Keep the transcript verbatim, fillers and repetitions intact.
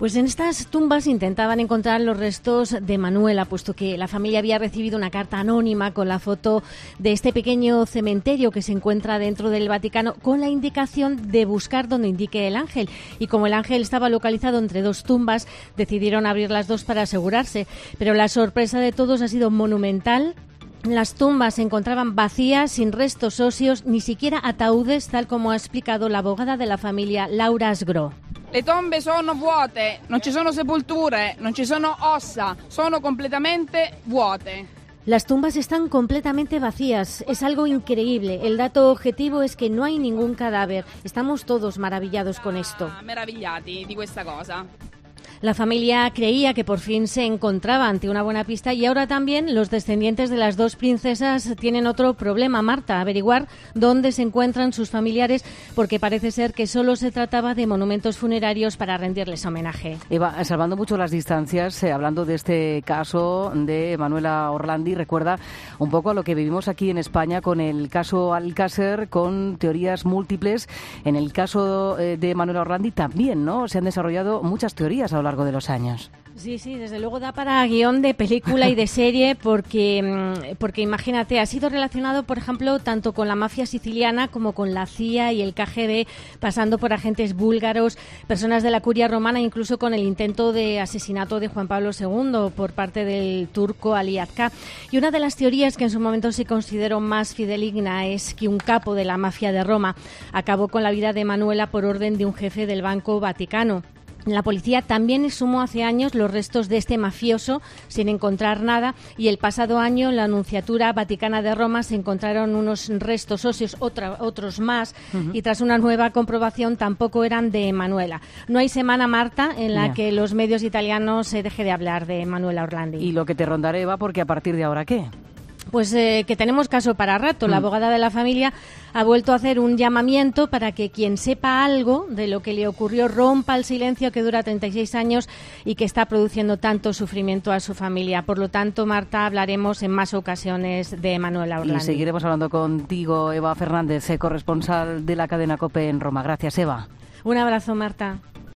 Pues en estas tumbas intentaban encontrar los restos de Manuela, puesto que la familia había recibido una carta anónima con la foto de este pequeño cementerio que se encuentra dentro del Vaticano, con la indicación de buscar donde indique el ángel. Y como el ángel estaba localizado entre dos tumbas, decidieron abrir las dos para asegurarse. Pero la sorpresa de todos ha sido monumental. Las tumbas se encontraban vacías, sin restos óseos, ni siquiera ataúdes, tal como ha explicado la abogada de la familia, Laura Asgró. Le tombe sono vuote, non ci sono sepolture, non ci sono ossa, sono completamente vuote. Las tumbas están completamente vacías. Es algo increíble. El dato objetivo es que no hay ningún cadáver. Estamos todos maravillados con esto. Maravillati di questa cosa. La familia creía que por fin se encontraba ante una buena pista y ahora también los descendientes de las dos princesas tienen otro problema, Marta, averiguar dónde se encuentran sus familiares, porque parece ser que solo se trataba de monumentos funerarios para rendirles homenaje. Eva, salvando mucho las distancias, eh, hablando de este caso de Manuela Orlandi, recuerda un poco a lo que vivimos aquí en España con el caso Alcácer, con teorías múltiples. En el caso eh, de Manuela Orlandi también, ¿no? Se han desarrollado muchas teorías a lo largo de los años. Sí, sí, desde luego da para guión de película y de serie porque, porque imagínate, ha sido relacionado, por ejemplo, tanto con la mafia siciliana como con la C I A y el K G B, pasando por agentes búlgaros, personas de la curia romana, incluso con el intento de asesinato de Juan Pablo segundo por parte del turco Ali Akka. Y una de las teorías que en su momento se consideró más fidedigna es que un capo de la mafia de Roma acabó con la vida de Manuela por orden de un jefe del Banco Vaticano. La policía también exhumó hace años los restos de este mafioso sin encontrar nada, y el pasado año en la Nunciatura Vaticana de Roma se encontraron unos restos óseos, otra, otros más, uh-huh. y tras una nueva comprobación tampoco eran de Manuela. No hay semana, Marta, en la yeah. que los medios italianos se deje de hablar de Manuela Orlandi. Y lo que te rondaré, Eva, porque a partir de ahora, ¿qué? Pues eh, que tenemos caso para rato. La abogada de la familia ha vuelto a hacer un llamamiento para que quien sepa algo de lo que le ocurrió rompa el silencio que dura treinta y seis años y que está produciendo tanto sufrimiento a su familia. Por lo tanto, Marta, hablaremos en más ocasiones de Manuela Orlandi. Y seguiremos hablando contigo, Eva Fernández, corresponsal de la cadena COPE en Roma. Gracias, Eva. Un abrazo, Marta.